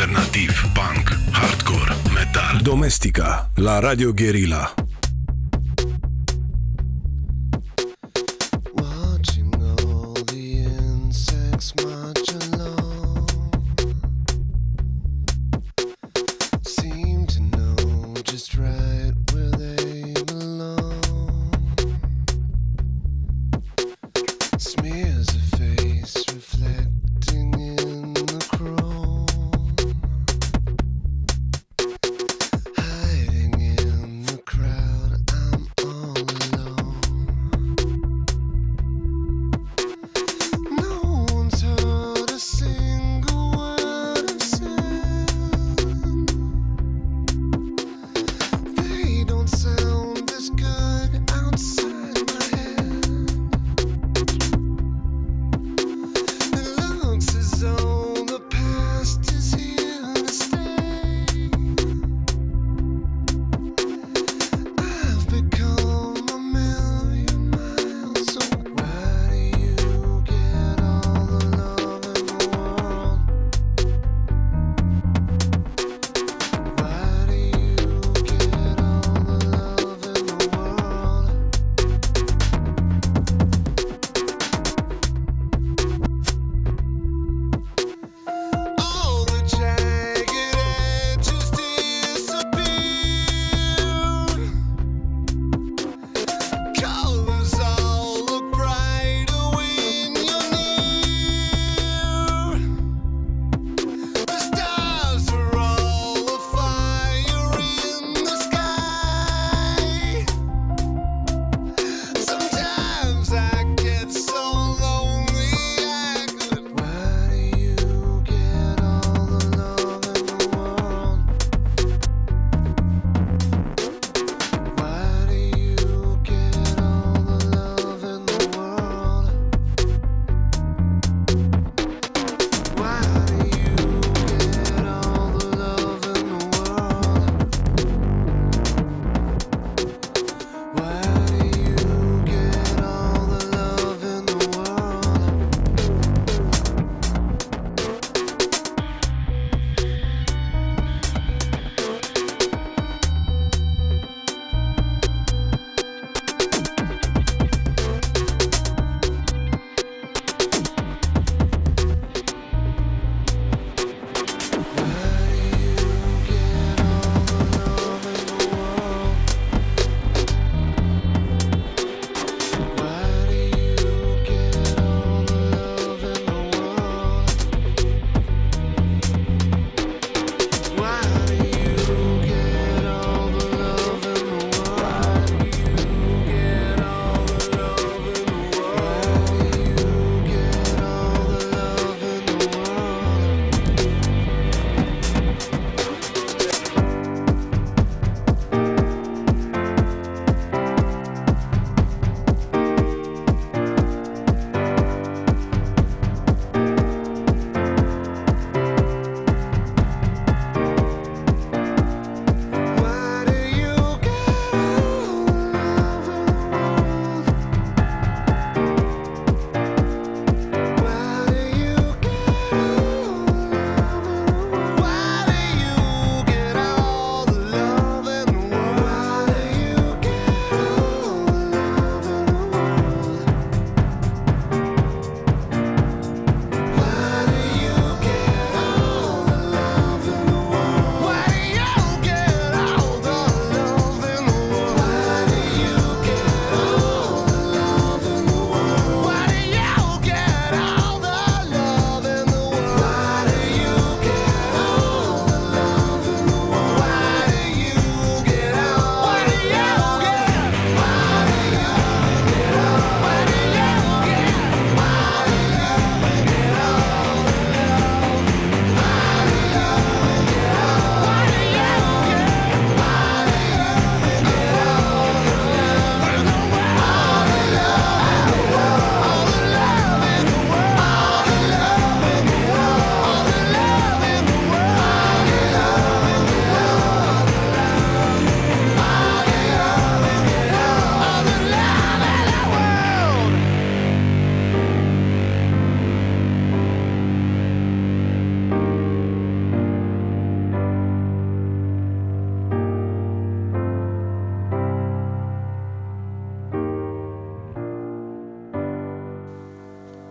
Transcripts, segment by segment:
alternativ, punk, hardcore, metal. Domestica la Radio Guerilla. Hiding in the crowd.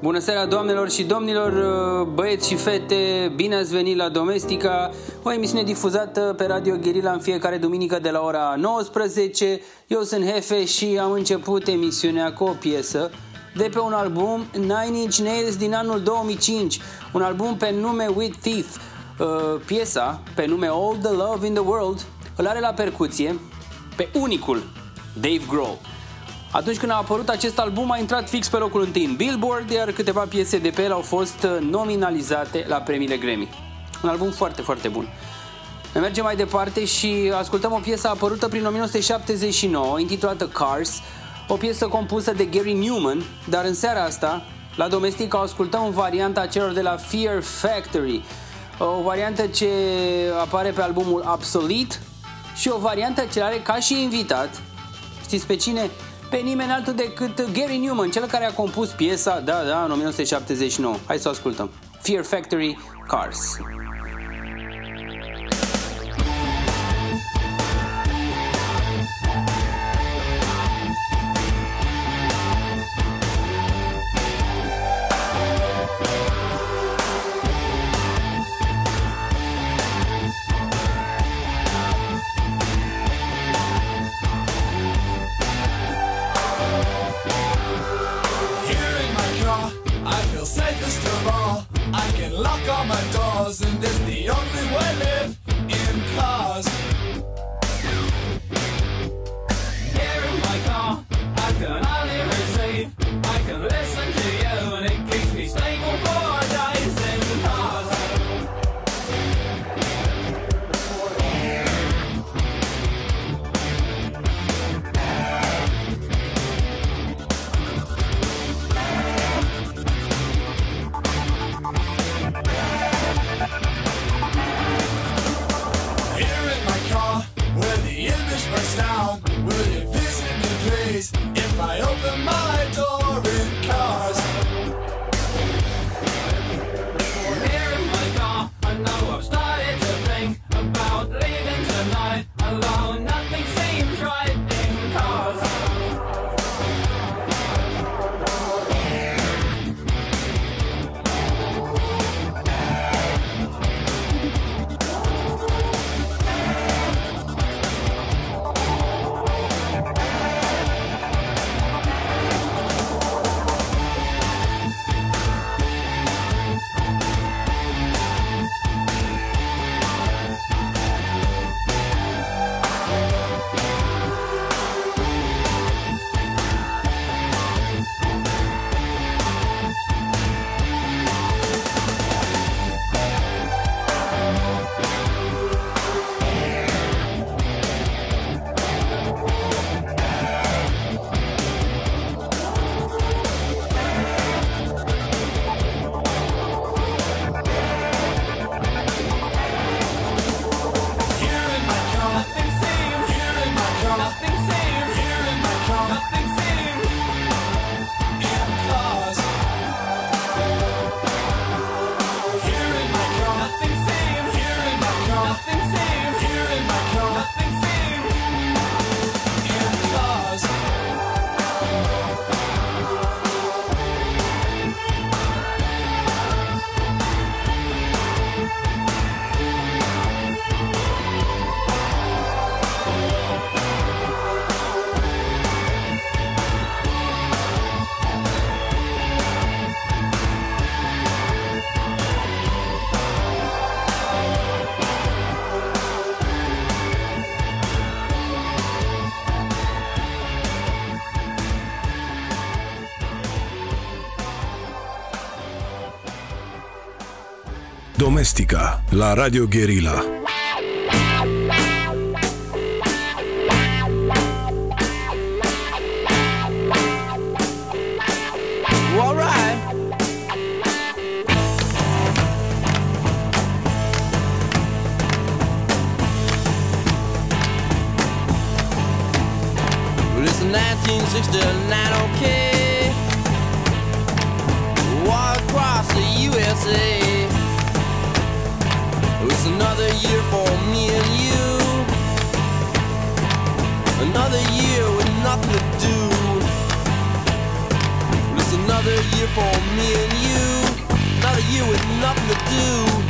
Bună seara, doamnelor și domnilor, băieți și fete, bine ați venit la Domestica, o emisiune difuzată pe Radio Guerilla în fiecare duminică de la ora 19. Eu sunt Hefe și am început emisiunea cu o piesă de pe un album Nine Inch Nails din anul 2005, un album pe nume With Teeth. Piesa pe nume All the Love in the World îl are la percuție pe unicul Dave Grohl. Atunci când a apărut acest album a intrat fix pe locul 1 în Billboard, iar câteva piese de pe el au fost nominalizate la premiile Grammy. Un album foarte, foarte bun. Ne mergem mai departe și ascultăm o piesă apărută prin 1979, intitulată Cars, o piesă compusă de Gary Numan, dar în seara asta, la Domestica, o ascultăm în varianta celor de la Fear Factory, o variantă ce apare pe albumul Obsolete și o variantă ce are ca și invitat, știți pe cine? Pe nimeni altul decât Gary Numan, cel care a compus piesa, da, în 1979. Hai să o ascultăm. Fear Factory, Cars. And that's the only way I live in cars. Here in my car, I can only receive. I can listen to you and it keeps me stable for days in cars. Down. Will you visit me, please, if I open my door in cars? Here in my car, I know I've started to think about leaving tonight, although nothing seems right in cars. Domestica la Radio Guerilla. Well, it's 1969, okay. Walk across the USA. It's another year for me and you. Another year with nothing to do. It's another another year for me and you. Another year with nothing to do.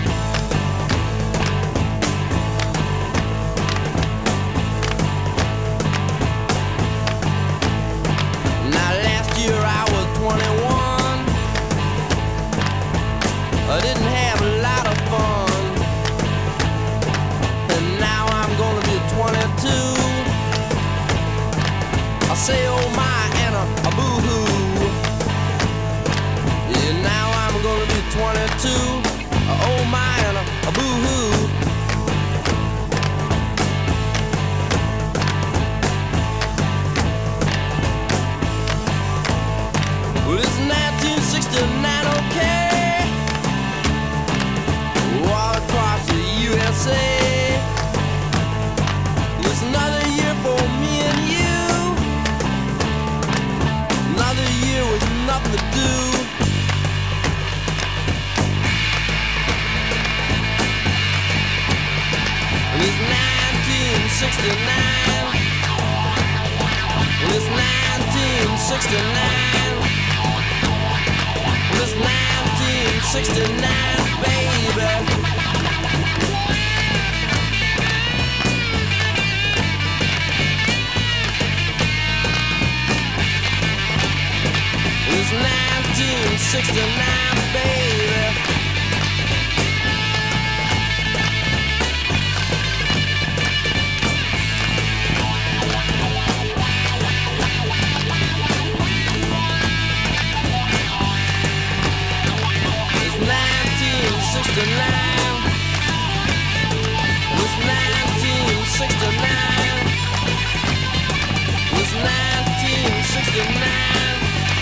Now last year I was 21. I didn't have a lot of fun. And now I'm gonna be 22. I say oh my and a boo-hoo. Yeah, now I'm gonna be 22. Oh my and a boo-hoo. Well, it's 1969, okay? All across the USA. It's another year for me and you. Another year with nothing to do. And it's 1969. And it's 1969. And it's 1969, baby. It's 1969, baby. It's 1969. It's 1969. It's 1969.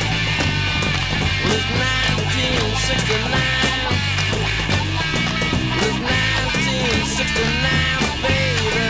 It's 1969. It's 1969, baby.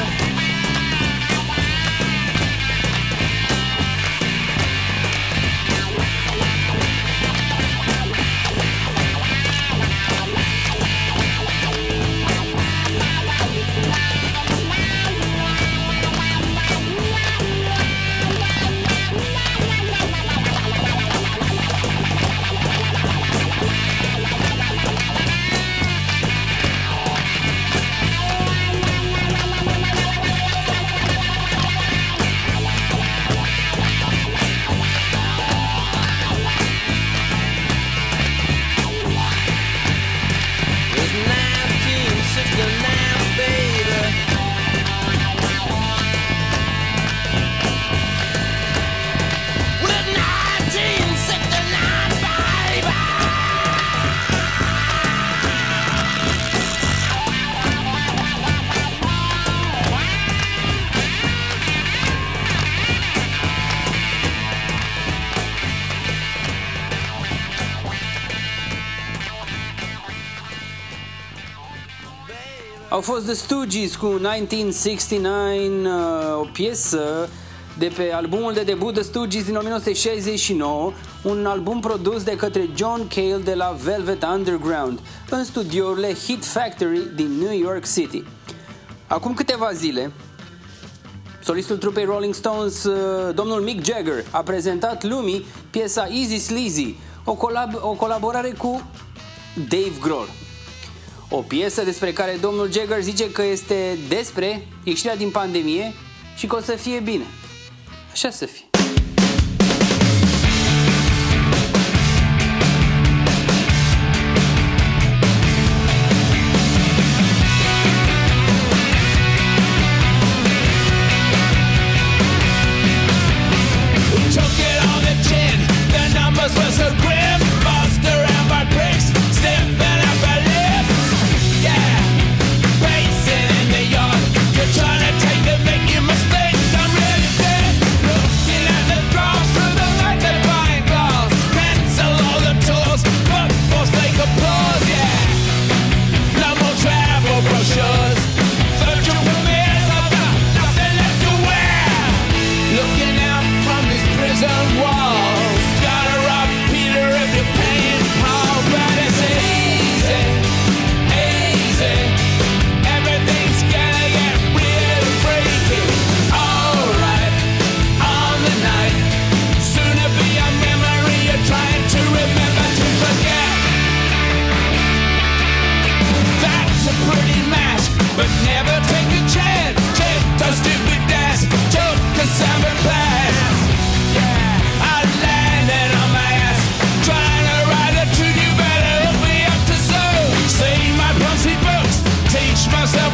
Au fost The Stooges cu 1969, o piesă de pe albumul de debut The Stooges din 1969, un album produs de către John Cale de la Velvet Underground în studiourile Hit Factory din New York City. Acum câteva zile, solistul trupei Rolling Stones, domnul Mick Jagger, a prezentat lumii piesa Easy Sleazy, o colaborare cu Dave Grohl. O piesă despre care domnul Jagger zice că este despre ieșirea din pandemie și că o să fie bine. Așa să fie. Trying to take the making mistakes. I'm ready, dead.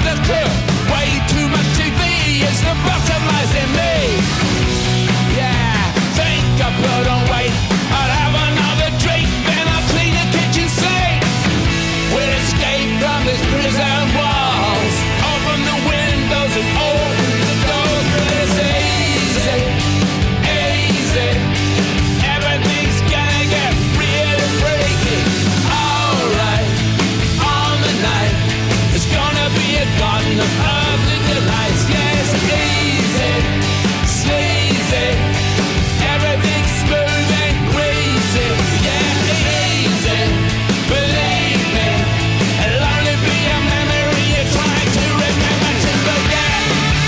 the crew. Way too much TV is the bottom lies in me. Yeah, think I put on weight. I'll have another drink, then I'll clean the kitchen sink. We'll escape from this prison walls. Open the windows and open the doors. But it's easy, easy. Everything's gonna get really freaky. Alright, on the night, it's gonna be a garden of earthly delights. Yes, easy, sleazy. Everything's smooth and greasy. Yeah, easy, believe me. It'll only be a memory you're trying to remember to forget.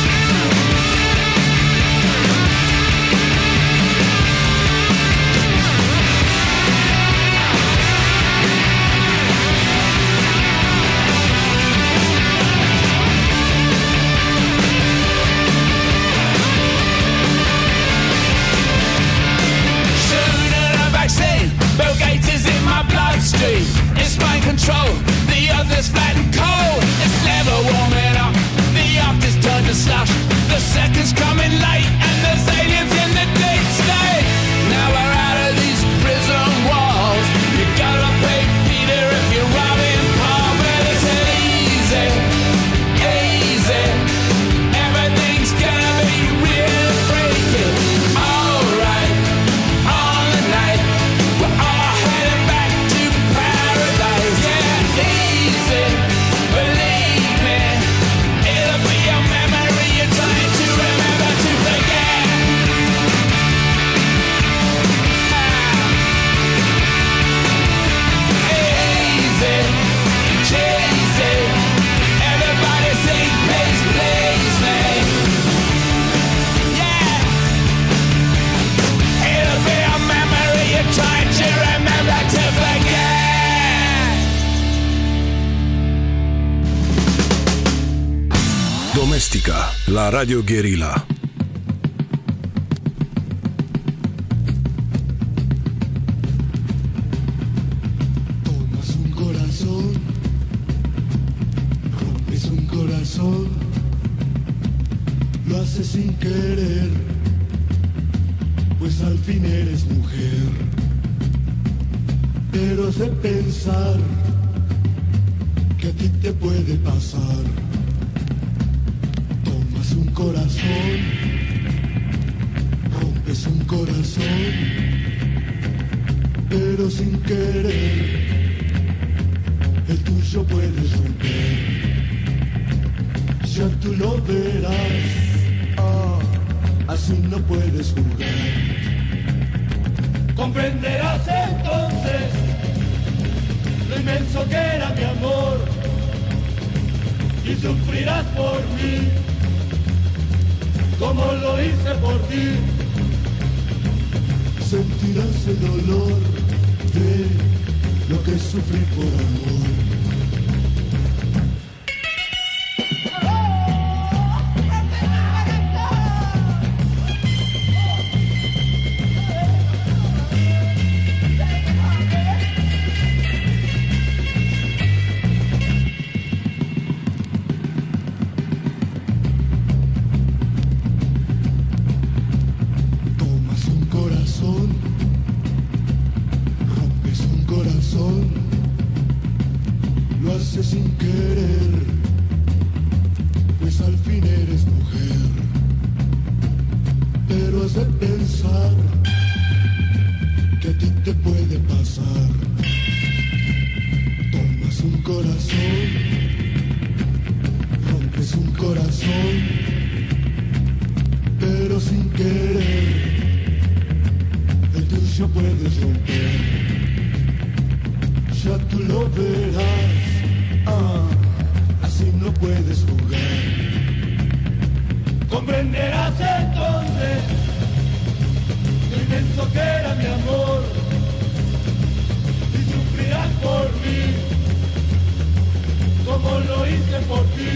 Sooner a vaccine, Bill Gates is in my bloodstream. It's mind control, the others fat and cold. It's never warming up, the after's turned to slush. The second's coming late and there's aliens in the deep state. Now we're out of these prison walls. You gotta pay Peter if you're robbing Paul. But it's easy, easy. Everything's gonna be real freaky. Alright, on the night, we're all heading back to paradise. Yeah, easy, believe me. It'll be a memory you're trying to remember to forget. Easy, cheesy. Everybody sing, please, please me. Yeah. It'll be a memory you're trying to remember to forget. Domestica la Radio Guerilla. Tomas un corazón, rompes un corazón, lo haces sin querer, pues al fin eres mujer. Pero has de pensar que a ti te puede pasar. Tomas un corazón, rompes un corazón, pero sin querer, el tuyo puedes romper. Ya tú lo verás, así no puedes jugar. Comprenderás entonces lo inmenso que era mi amor y sufrirás por mí como lo hice por ti. Sentirás el dolor de lo que es sufrir por amor. Tomas un corazón, rompes un corazón, lo haces sin querer, pues al fin eres mujer. Pero has de pensar que a ti te puede pasar. Tomas un corazón, rompes un corazón, pero sin querer, el tuyo puedes romper. Ya tú lo verás, así no puedes jugar. Comprenderás entonces lo inmenso que era mi amor y sufrirás por mí como lo hice por ti.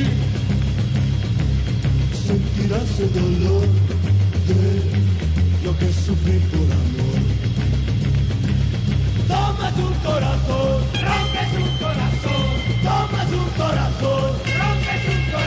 Sentirás el dolor de lo que es sufrir por amor. Tomas un corazón, rompes un corazón, tomas un corazón, rompes un corazón.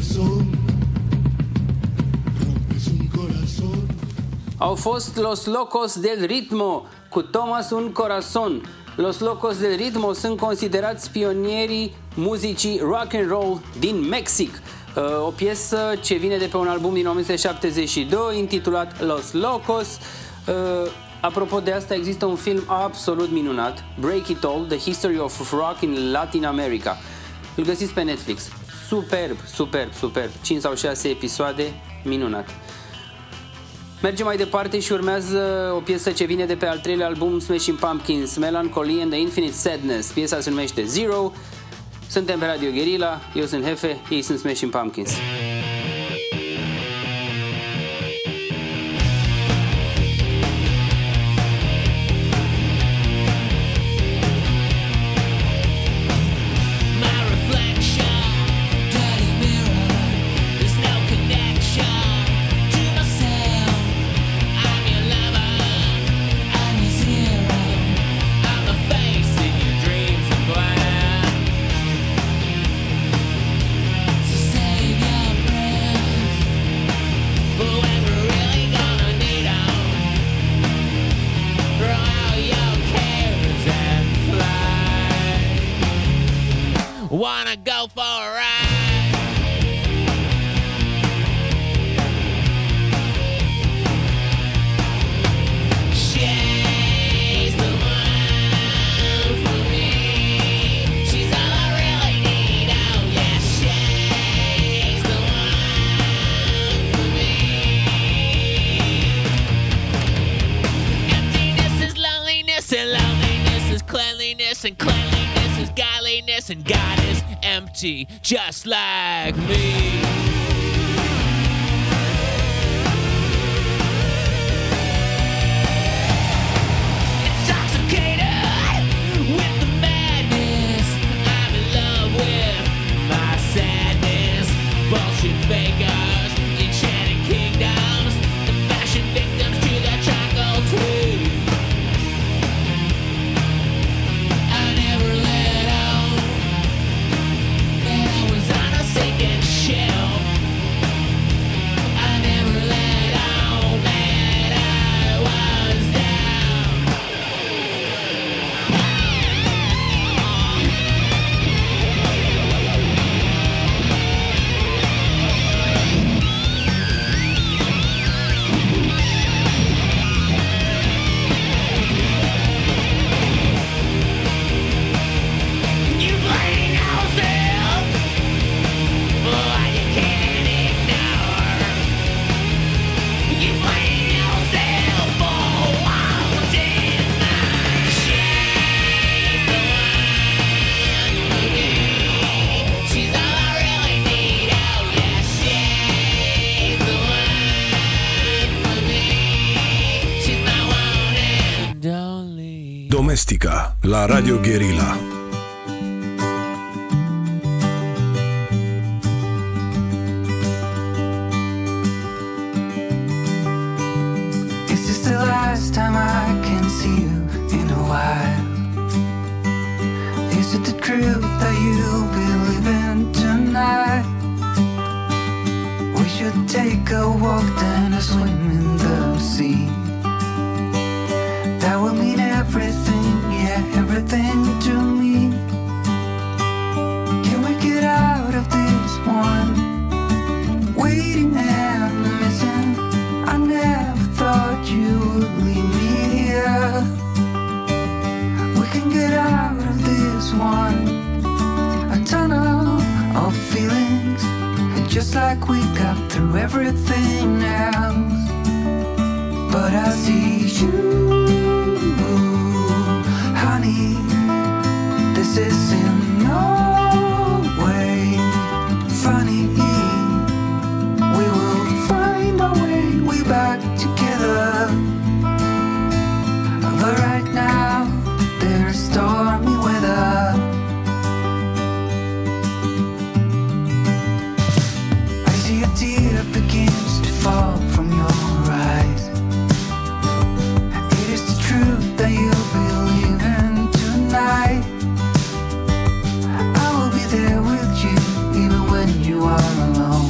corazón, rompes un corazón. Au fost Los Locos del Ritmo cu Thomas un Corazon. Los Locos del Ritmo sunt considerați pionierii muzicii rock and roll din Mexic. O piesă ce vine de pe un album din 1972 intitulat Los Locos. Apropo de asta, există un film absolut minunat, Break It All, The History of Rock in Latin America. Îl găsiți pe Netflix. Superb, superb, superb. 5 sau 6 episoade, minunat. Mergem mai departe și urmează o piesă ce vine de pe al treilea album Smashing Pumpkins, Melancholy and the Infinite Sadness. Piesa se numește Zero. Suntem pe Radio Guerilla, eu sunt Hefe, ei sunt Smashing Pumpkins. Wanna go for a ride? She's the one for me. She's all I really need. Oh yeah, she's the one for me. Emptiness is loneliness, and loneliness is cleanliness, and cleanliness is godliness, and God is empty, just like me. Intoxicated with the madness, I'm in love with my sadness. Bullshit fakers, enchanted kingdoms, the fashion victims to their charcoal tree. I never let on that I was on a sinking ship. I never let on that I was down. You blame yourself for what you can't ignore. You blame yourself for wanting my she's the one for me. She's all I really need. Oh yeah, she's the one for me. She's my one and only. Domestica la Radio Guerilla. Is this the last time I can see you in a while? Is it the truth that you'll be living tonight? We should take a walk, then a swim in the sea. That will mean everything, yeah, everything to me. Can we get out of this one? Waiting and missing. I never thought you would leave me here. We can get out of this one. A tunnel of feelings, just like we got through everything else. But I see you, honey. This is in no way funny. We will find our way back together. But right now, there's stormy weather. I see a tear begins to fall from your eyes. It is the truth that you'll be leaving tonight. I will be there with you, even when you are alone.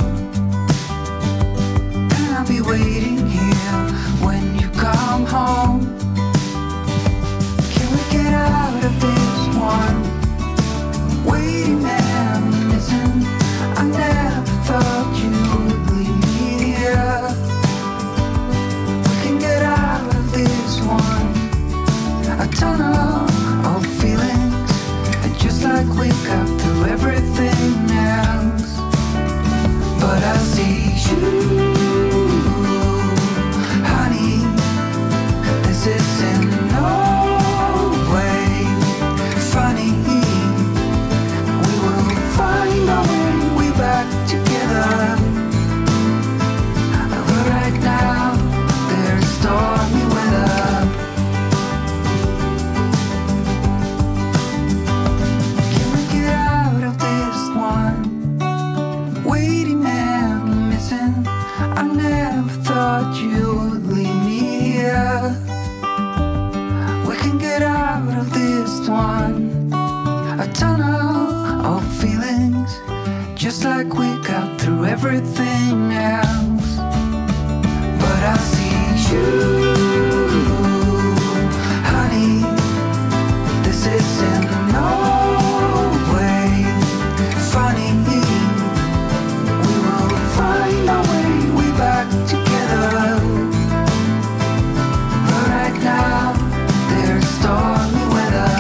back together. But right now, there's stormy weather. Can we get out of this one? Waiting and missing. I never thought you would leave me here. We can get out of this one. A tunnel of feelings, just like we got through everything else. But I see you, honey. This isn't no way funny. We will find our way back together. But right now, there's stormy weather.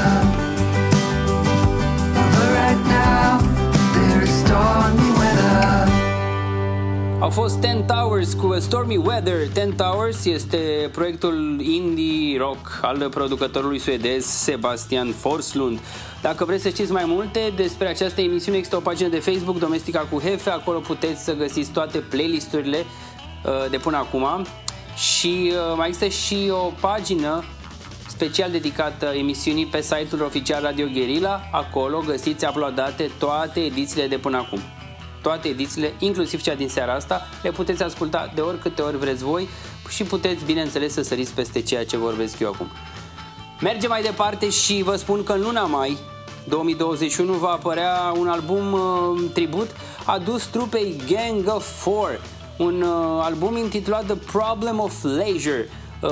But right now, there's stormy weather. Au fost 10 Towers cu Stormy Weather. 10 Towers este proiectul indie rock al producătorului suedez Sebastian Forslund. Dacă vreți să știți mai multe despre această emisiune, există o pagină de Facebook, Domestica cu Hefe. Acolo puteți să găsiți toate playlisturile de până acum. Și mai există și o pagină special dedicată emisiunii pe site-ul oficial Radio Guerilla. Acolo găsiți uploadate toate edițiile de până acum. Toate edițiile, inclusiv cea din seara asta, le puteți asculta de oricâte ori vreți voi și puteți, bineînțeles, să săriți peste ceea ce vorbesc eu acum. Mergem mai departe și vă spun că în luna mai 2021 va apărea un album tribut adus trupei Gang of Four, un album intitulat The Problem of Leisure,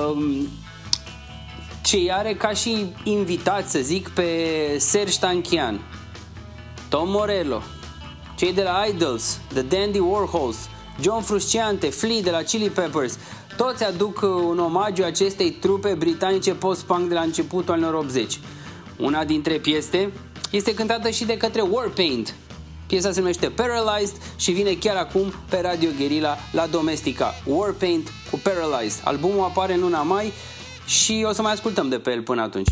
ce are ca și invitat, să zic, pe Serj Tankian, Tom Morello, cei de la Idols, The Dandy Warhols, John Frusciante, Flea de la Chili Peppers. Toți aduc un omagiu acestei trupe britanice post-punk de la începutul anilor 80. Una dintre piese este cântată și de către Warpaint. Piesa se numește Paralyzed și vine chiar acum pe Radio Guerilla la Domestica. Warpaint cu Paralyzed. Albumul apare în luna mai și o să mai ascultăm de pe el până atunci.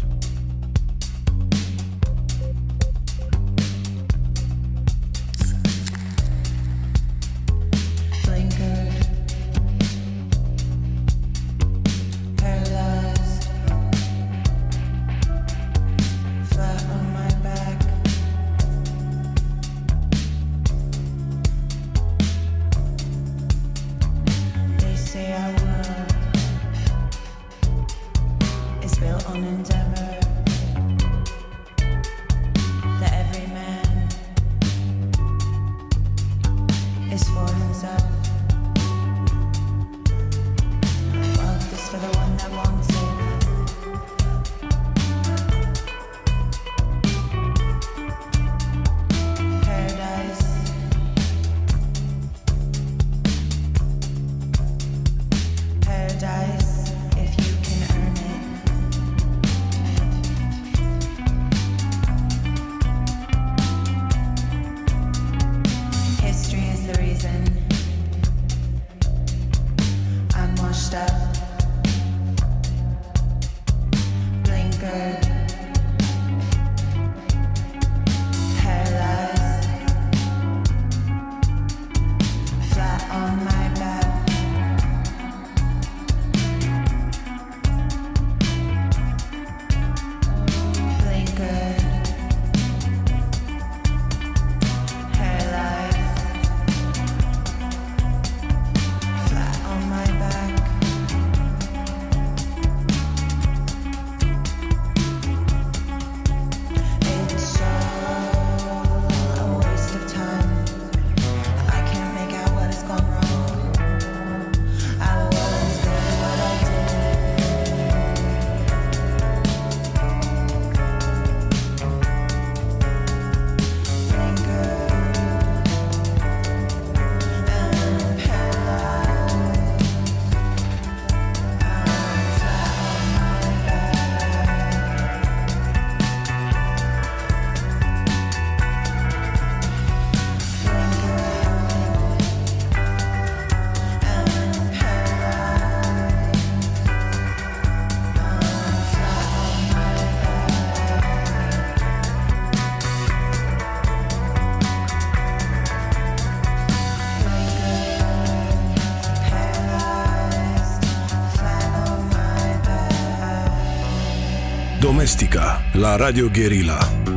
Domestica la Radio Guerilla.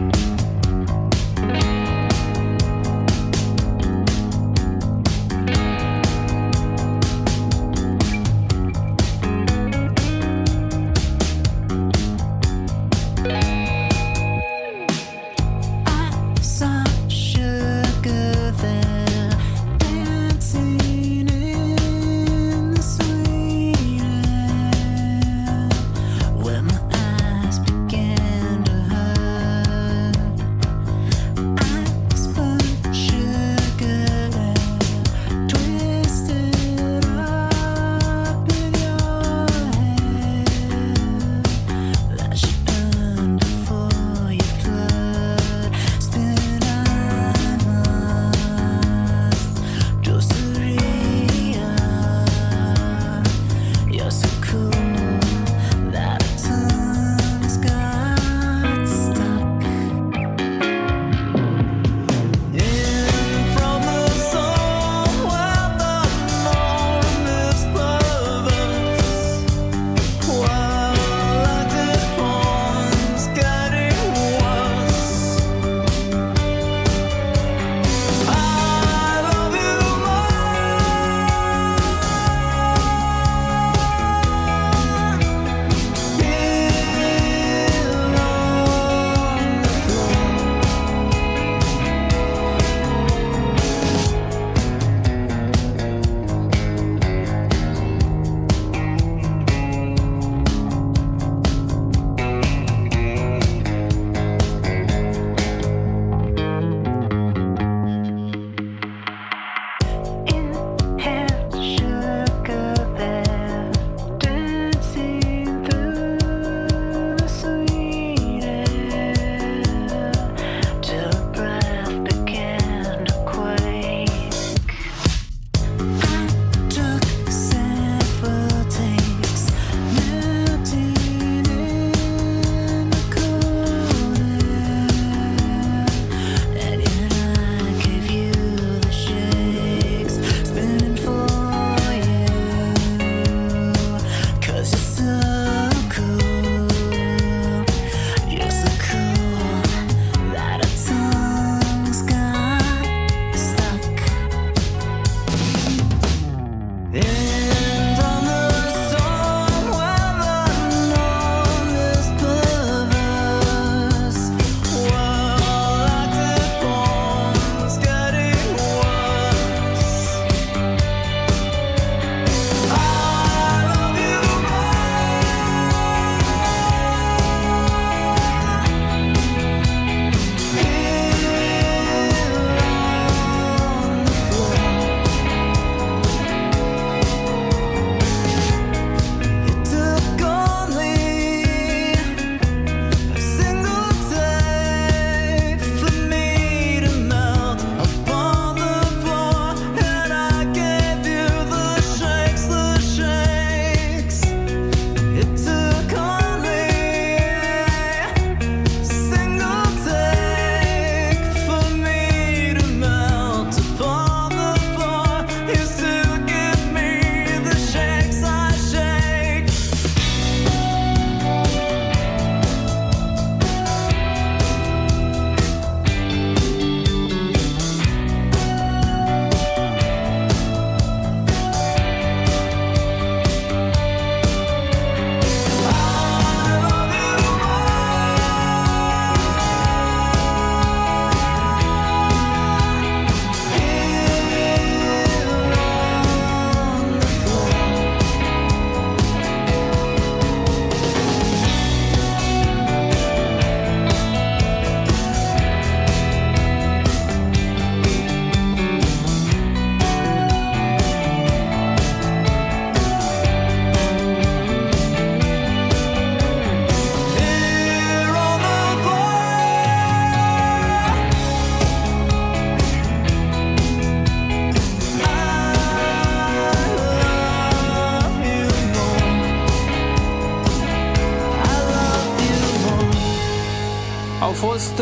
fost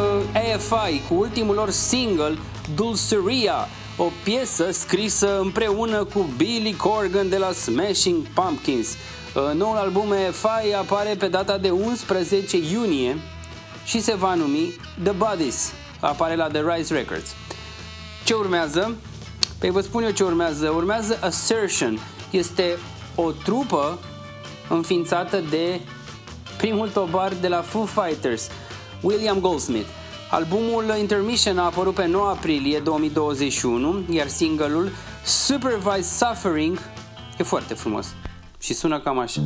AFI cu ultimul lor single Dulceria, o piesă scrisă împreună cu Billy Corgan de la Smashing Pumpkins. Noul album EFI apare pe data de 11 iunie și se va numi The Bodies. Apare la The Rise Records. Ce urmează? Păi vă spun eu ce urmează. Urmează Assertion. Este o trupă înființată de primul tobar de la Foo Fighters, William Goldsmith. Albumul Intermission a apărut pe 9 aprilie 2021, iar single-ul Supervised Suffering e foarte frumos și sună cam așa.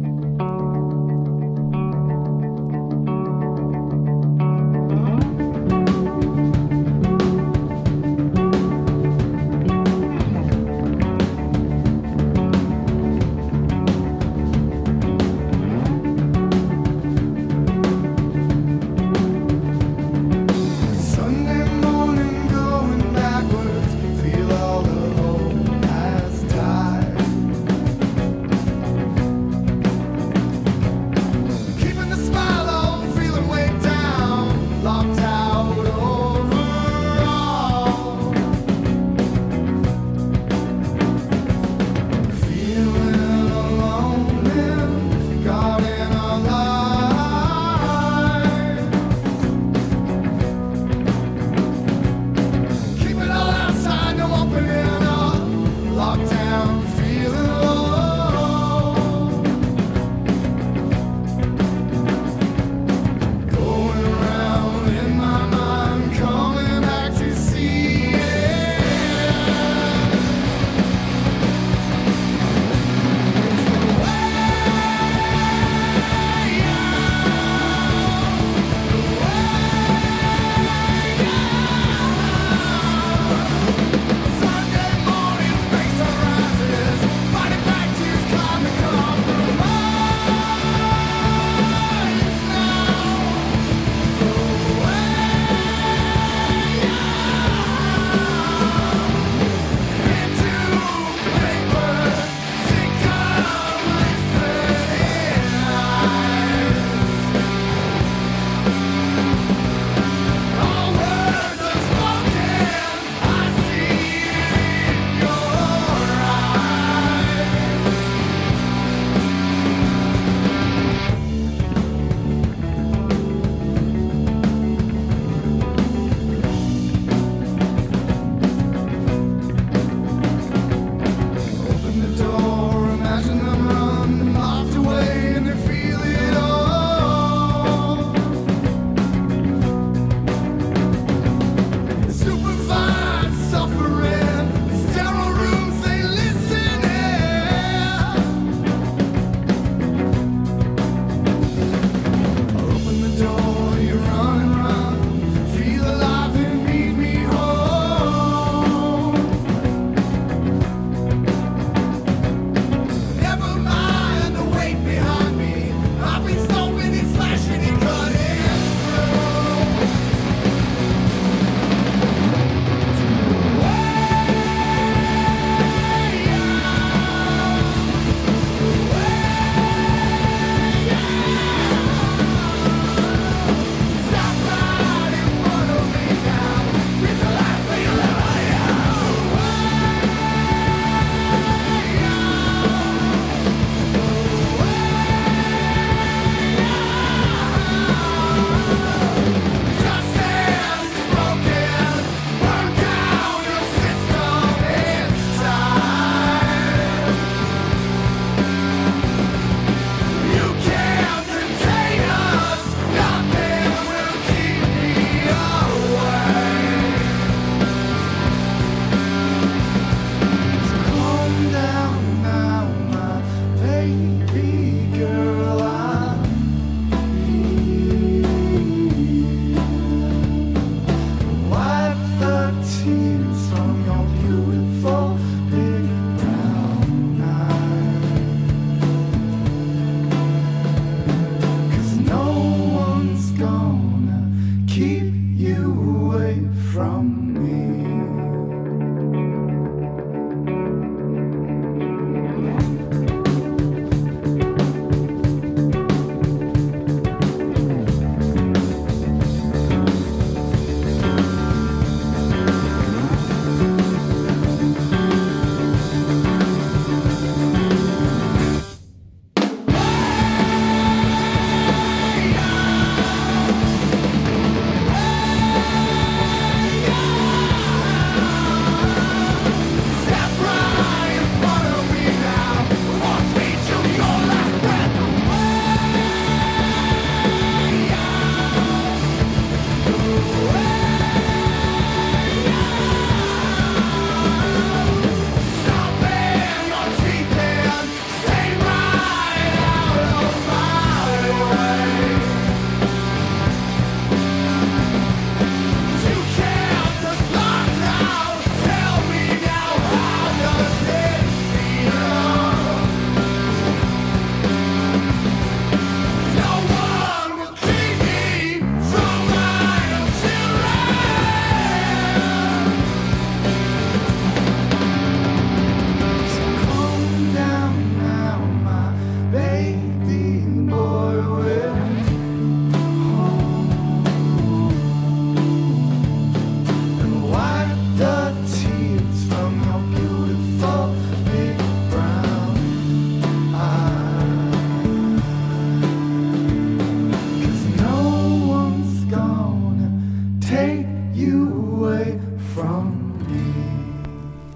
Sunday morning going backwards, feel all the hope has died.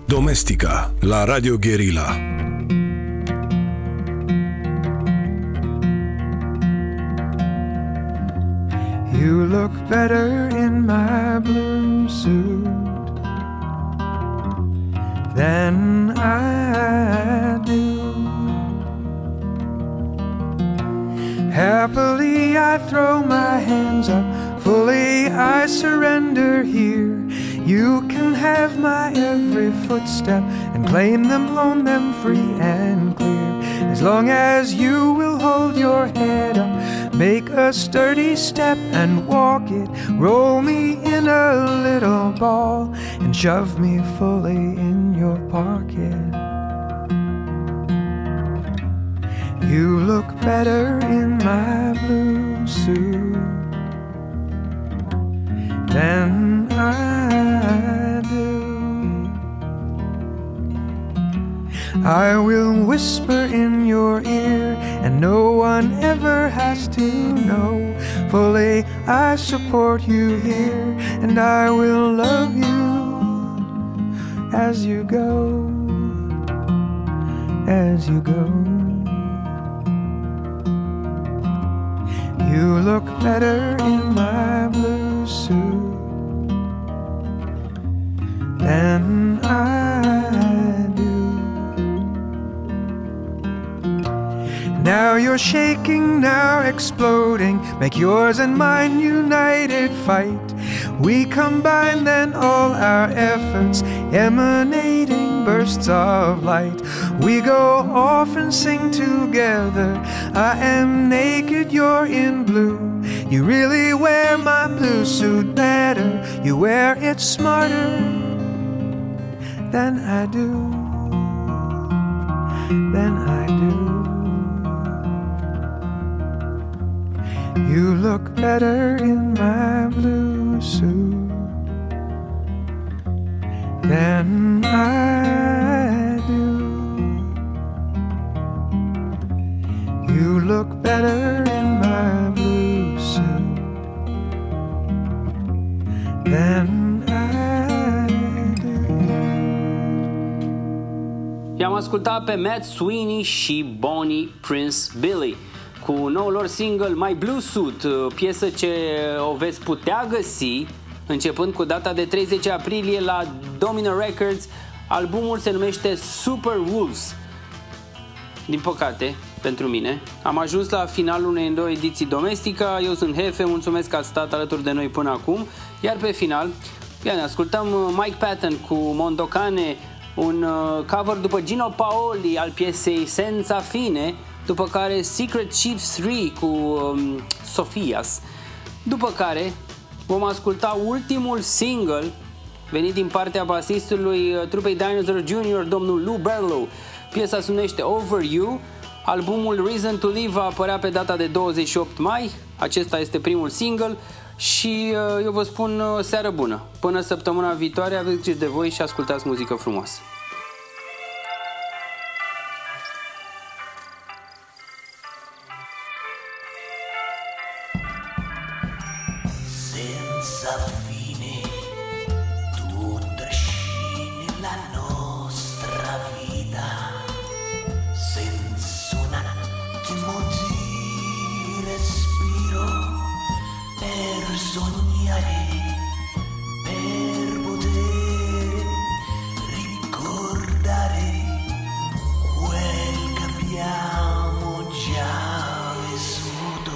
Domestica la Radio Guerilla. You look better in my blue suit than I do. Happily I throw my hands up, fully I surrender here. You can have my every footstep and claim them, own them free and clear. As long as you will hold your head up, make a sturdy step and walk it. Roll me in a little ball and shove me fully in your pocket. You look better in my blue suit than I do. I will whisper in your ear and no one ever has to know. Fully I support you here and I will love you as you go, as you go. You look better in my blue suit than I do. Now you're shaking, now exploding. Make yours and mine united fight. We combine then all our efforts, emanating bursts of light. We go off and sing together. I am naked, you're in blue. You really wear my blue suit better. You wear it smarter than I do, than I do. You look better in my blue suit than I do. You look better in my blue suit than I do. I-am ascultat pe Matt Sweeney și Bonnie Prince Billy cu noul lor single My Blue Suit, piesă ce o veți putea găsi începând cu data de 30 aprilie la Domino Records. Albumul se numește Super Wolves. Din păcate, pentru mine, am ajuns la finalul unei noi ediții Domestica. Eu sunt Hefe, mulțumesc că ați stat alături de noi până acum. Iar pe final, ne ascultăm Mike Patton cu Mondocane, un cover după Gino Paoli al piesei Senza Fine, după care Secret Chiefs 3 cu Sofias. După care vom asculta ultimul single venit din partea basistului trupei Dinosaur Jr., domnul Lou Barlow. Piesa se numește Over You. Albumul Reason to Live va apărea pe data de 28 mai. Acesta este primul single și eu vă spun seară bună. Până săptămâna viitoare, aveți grijă de voi și ascultați muzică frumoasă. Senza fine tu trascini la nostra vita senza un attimo di respiro per sognare, per poter ricordare quel che abbiamo già vissuto.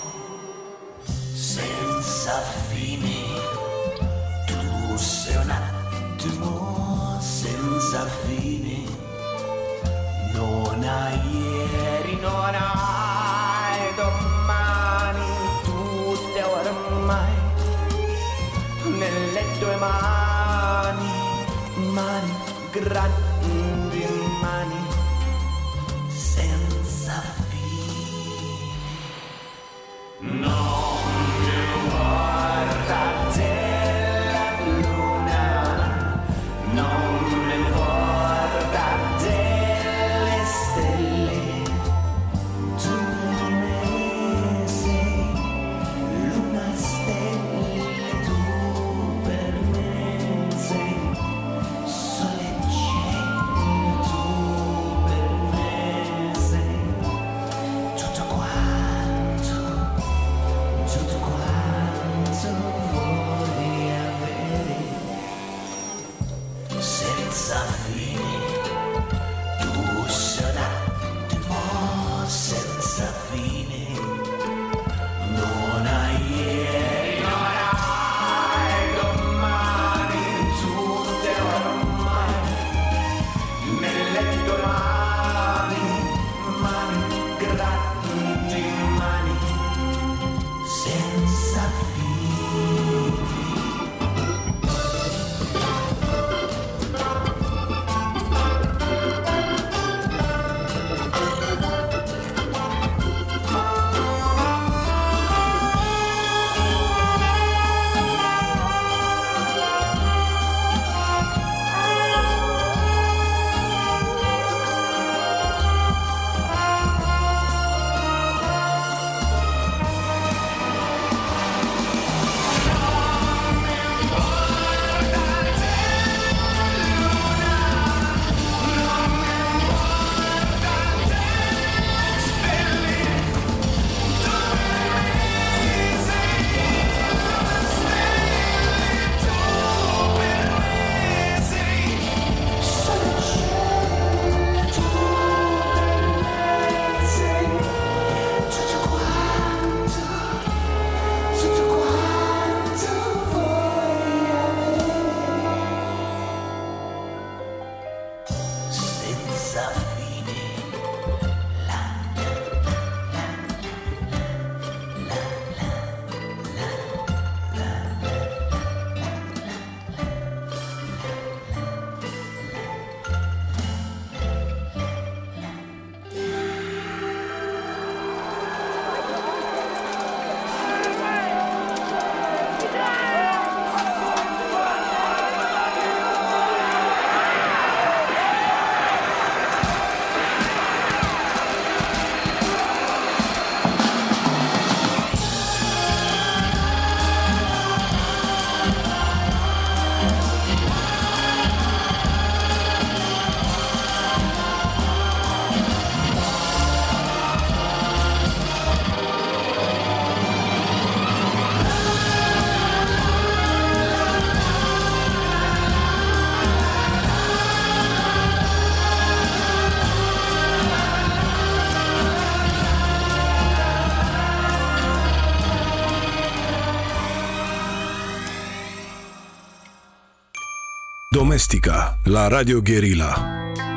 Senza fine, tu sei un attimo senza fine, non hai ieri, non hai domani, tutte ormai nelle tue mani, mani, grandi mani, senza fine. No. Sole senza fine, tu sei un attimo senza fine, non hai ieri, non hai domani, tutte ormai, nelle tue mani grandi mani, senza fine. Senza fine, Domestica la Radio Guerilla.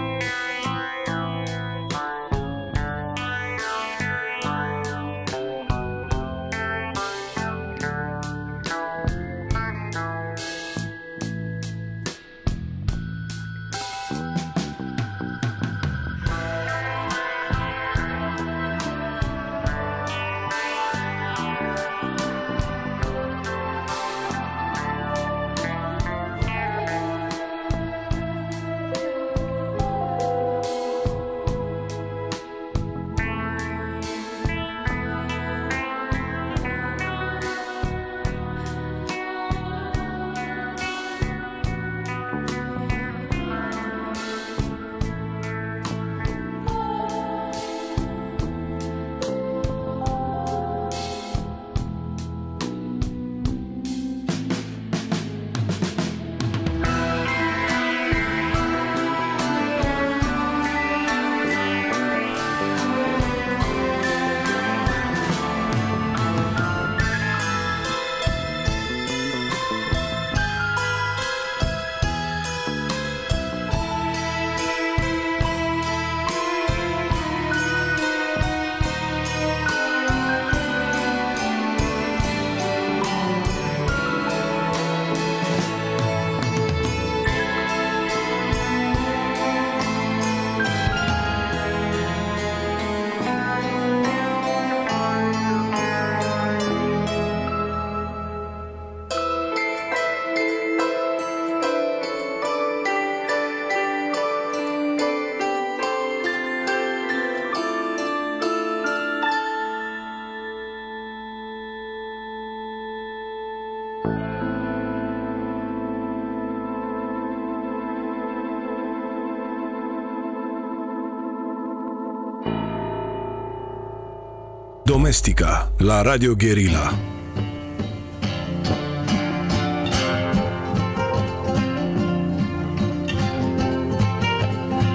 Domestica la Radio Guerilla.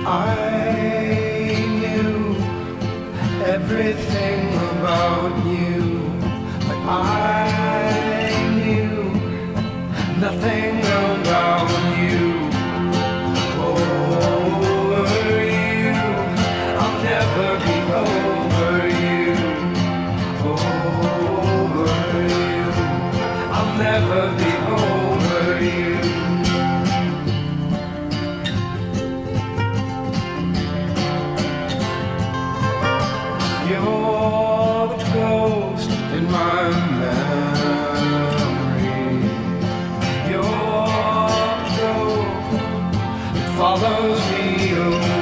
I knew everything about you, but I knew nothing about you. Over you, I'll never be over you. Over you, I'll never be over you. You're the ghost in my memory. You're the ghost that follows me around.